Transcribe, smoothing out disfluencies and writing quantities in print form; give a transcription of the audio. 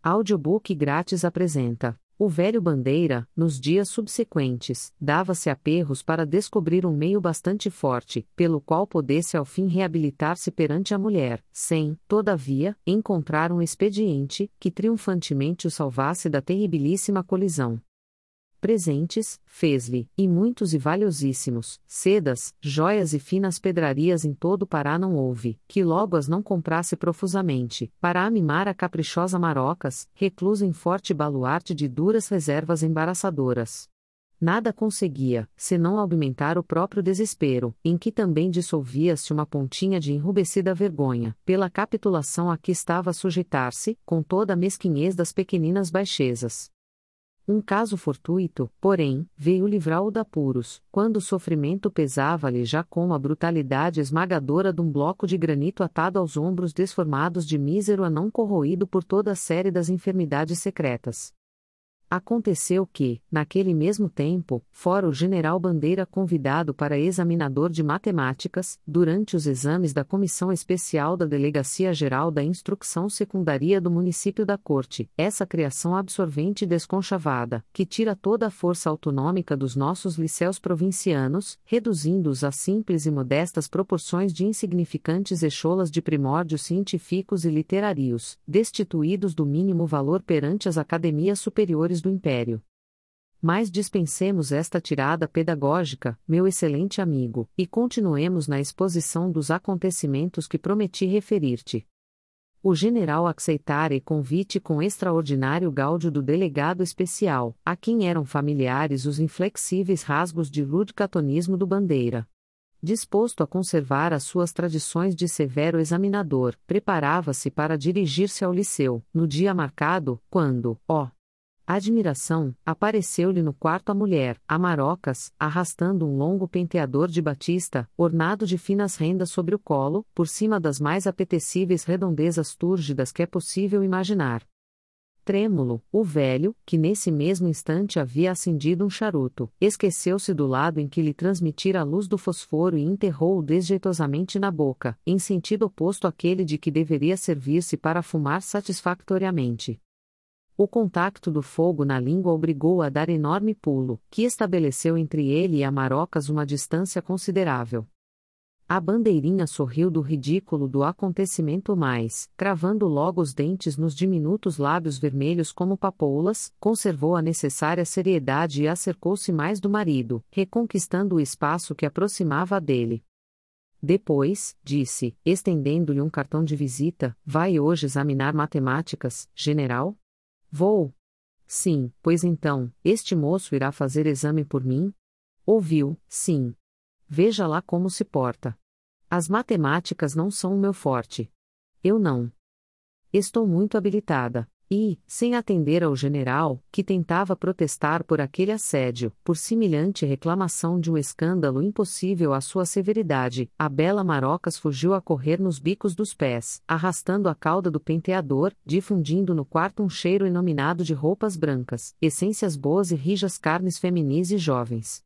Audiobook grátis apresenta: O Velho Bandeira. Nos dias subsequentes, dava-se aperros para descobrir um meio bastante forte, pelo qual pudesse ao fim reabilitar-se perante a mulher, sem, todavia, encontrar um expediente, que triunfantemente o salvasse da terribilíssima colisão. Presentes, fez-lhe, e muitos e valiosíssimos, sedas, joias e finas pedrarias em todo o Pará não houve, que logo as não comprasse profusamente, para amimar a caprichosa Marocas, reclusa em forte baluarte de duras reservas embaraçadoras. Nada conseguia, senão aumentar o próprio desespero, em que também dissolvia-se uma pontinha de enrubescida vergonha, pela capitulação a que estava a sujeitar-se, com toda a mesquinhez das pequeninas baixezas. Um caso fortuito, porém, veio livrá-o de apuros, quando o sofrimento pesava-lhe já com a brutalidade esmagadora de um bloco de granito atado aos ombros desformados de mísero anão corroído por toda a série das enfermidades secretas. Aconteceu que, naquele mesmo tempo, fora o general Bandeira convidado para examinador de matemáticas, durante os exames da Comissão Especial da Delegacia Geral da Instrução Secundária do município da Corte, essa criação absorvente e desconchavada, que tira toda a força autonômica dos nossos licéus provincianos, reduzindo-os a simples e modestas proporções de insignificantes echolas de primórdios científicos e literários, destituídos do mínimo valor perante as academias superiores do Império. Mas dispensemos esta tirada pedagógica, meu excelente amigo, e continuemos na exposição dos acontecimentos que prometi referir-te. O general aceitara o convite com extraordinário gáudio do delegado especial, a quem eram familiares os inflexíveis rasgos de ludicatonismo do Bandeira. Disposto a conservar as suas tradições de severo examinador, preparava-se para dirigir-se ao liceu, no dia marcado, quando, admiração, apareceu-lhe no quarto a mulher, a Marocas, arrastando um longo penteador de batista, ornado de finas rendas sobre o colo, por cima das mais apetecíveis redondezas túrgidas que é possível imaginar. Trêmulo, o velho, que nesse mesmo instante havia acendido um charuto, esqueceu-se do lado em que lhe transmitira a luz do fosforo e enterrou-o desjeitosamente na boca, em sentido oposto àquele de que deveria servir-se para fumar satisfatoriamente. O contacto do fogo na língua obrigou-o a dar enorme pulo, que estabeleceu entre ele e a Marocas uma distância considerável. A bandeirinha sorriu do ridículo do acontecimento mas, cravando logo os dentes nos diminutos lábios vermelhos como papoulas, conservou a necessária seriedade e acercou-se mais do marido, reconquistando o espaço que aproximava a dele. Depois, disse, estendendo-lhe um cartão de visita, vai hoje examinar matemáticas, general? Vou. Sim, pois então, este moço irá fazer exame por mim? Ouviu, sim. Veja lá como se porta. As matemáticas não são o meu forte. Eu não. Estou muito habilitada. E, sem atender ao general, que tentava protestar por aquele assédio, por semelhante reclamação de um escândalo impossível à sua severidade, a bela Marocas fugiu a correr nos bicos dos pés, arrastando a cauda do penteador, difundindo no quarto um cheiro inominado de roupas brancas, essências boas e rijas carnes feminis e jovens.